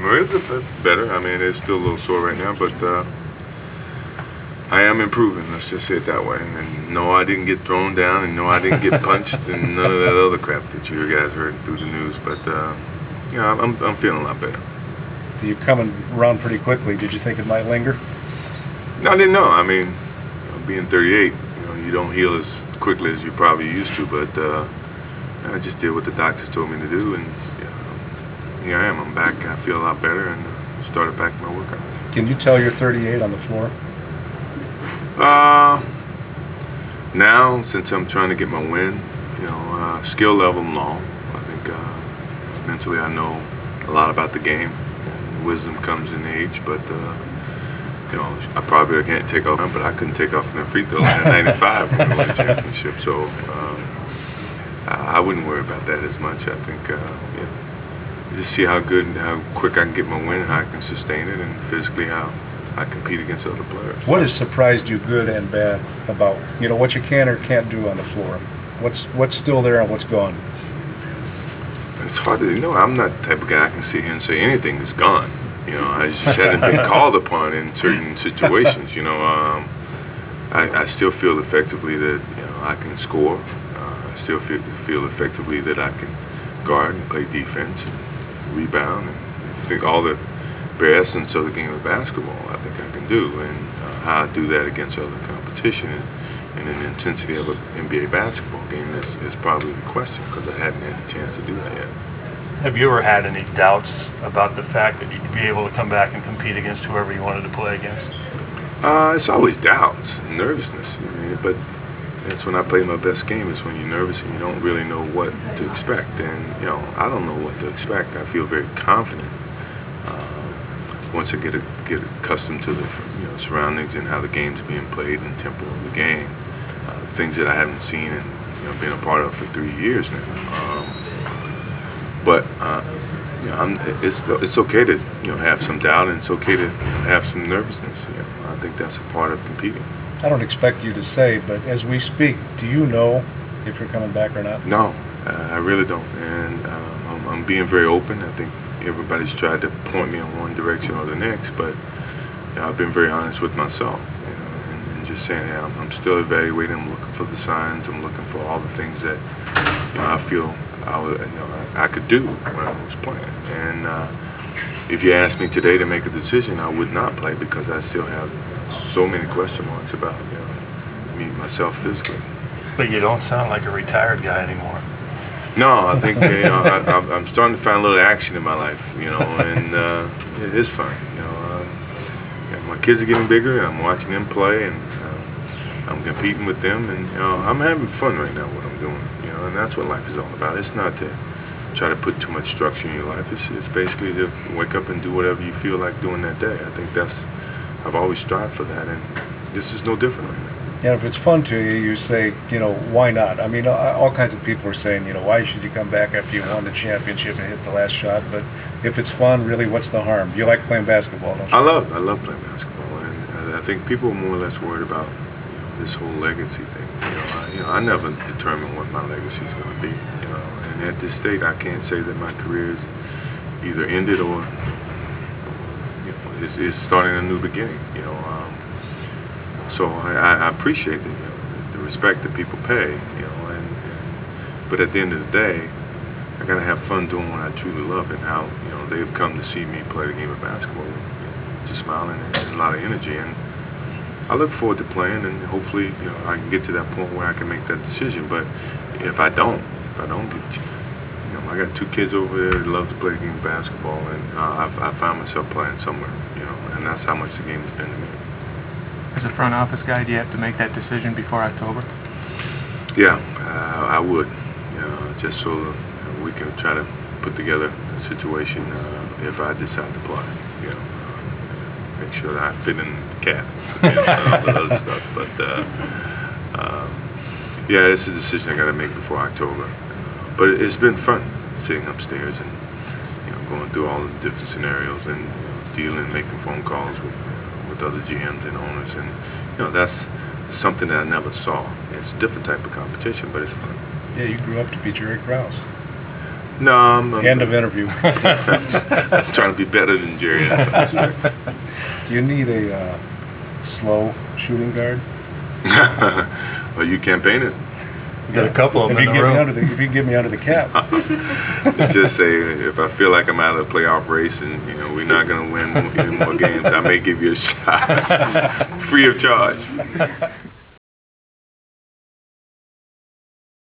It's better. I mean, it's still a little sore right now, but I am improving. Let's just say it that way. And no, I didn't get thrown down, and no, I didn't get punched, and none of that other crap that you guys heard through the news. But yeah, I'm feeling a lot better. You're coming around pretty quickly. Did you think it might linger? No, I didn't know. I mean, being 38, you don't heal as quickly as you probably used to. But I just did what the doctors told me to do, and here I am. I'm back. I feel a lot better, and started back my workout. Can you tell you're 38 on the floor? Now, since I'm trying to get my win, skill level, no. I think mentally I know a lot about the game. Wisdom comes in age, but I probably can't take off, but I couldn't take off from the free throw line at 95 when we won the championship. So I wouldn't worry about that as much. I think just see how good and how quick I can get my win, how I can sustain it, and physically how I compete against other players. What has surprised you, good and bad, about what you can or can't do on the floor? What's still there and what's gone? It's hard to I'm not the type of guy I can sit here and say anything is gone. I just haven't been called upon in certain situations. I still feel effectively that I can score. I still feel effectively that I can guard and play defense and rebound, and I think all the bare essence of the game of basketball I think I can do, and how I do that against other competition and an intensity of an NBA basketball game is probably the question, because I hadn't had the chance to do that yet. Have you ever had any doubts about the fact that you'd be able to come back and compete against whoever you wanted to play against? It's always doubts, nervousness, but that's when I play my best game, is when you're nervous and you don't really know what to expect. And I don't know what to expect. I feel very confident once I get accustomed to the surroundings and how the game's being played and tempo of the game, things that I haven't seen and been a part of for 3 years now. But it's okay to have some doubt, and it's okay to have some nervousness. I think that's a part of competing. I don't expect you to say, but as we speak, do you know if you're coming back or not? No, I really don't, and I'm being very open. I think everybody's tried to point me in one direction or the next, but I've been very honest with myself, and just saying, I'm still evaluating. I'm looking for the signs. I'm looking for all the things that I feel I could do when I was playing. And if you asked me today to make a decision, I would not play, because I still have so many question marks about me, myself physically. But you don't sound like a retired guy anymore. No, I think I'm starting to find a little action in my life, and it is fun. My kids are getting bigger, and I'm watching them play, and I'm competing with them, and I'm having fun right now what I'm doing. And that's what life is all about. It's not to try to put too much structure in your life. It's basically to wake up and do whatever you feel like doing that day. I think I've always strived for that, and this is no different right now. Yeah, if it's fun to you, you say, why not? I mean, all kinds of people are saying, why should you come back after you won the championship and hit the last shot? But if it's fun, really, what's the harm? You like playing basketball, don't you? I love playing basketball, and I think people are more or less worried about this whole legacy thing. I never determine what my legacy is going to be. And at this state, I can't say that my career is either ended or is starting a new beginning. So I appreciate the respect that people pay. But at the end of the day, I gotta have fun doing what I truly love, and how they've come to see me play the game of basketball with just smiling and a lot of energy. And I look forward to playing, and hopefully I can get to that point where I can make that decision. But if I don't get, I got 2 kids over there that love to play the game of basketball, and I find myself playing somewhere, and that's how much the game has been to me. As a front office guy, do you have to make that decision before October? Yeah, I would, just so we can try to put together a situation if I decide to play, make sure that I fit in the cap, and all the other stuff. But yeah, it's a decision I got to make before October. But it's been fun sitting upstairs and going through all the different scenarios, and dealing, making phone calls with other GMs and owners, and that's something that I never saw. It's a different type of competition, but it's fun. Yeah, you grew up to be Jerry Krause. No, I'm End of interview. trying to be better than Jerry. That's right. Do you need a slow shooting guard? Well, you campaign it. We got a couple of If them you in the get me room. under the, if you can get me under the cap. Just say if I feel like I'm out of the playoff race and we're not going to win any more games, I may give you a shot, free of charge.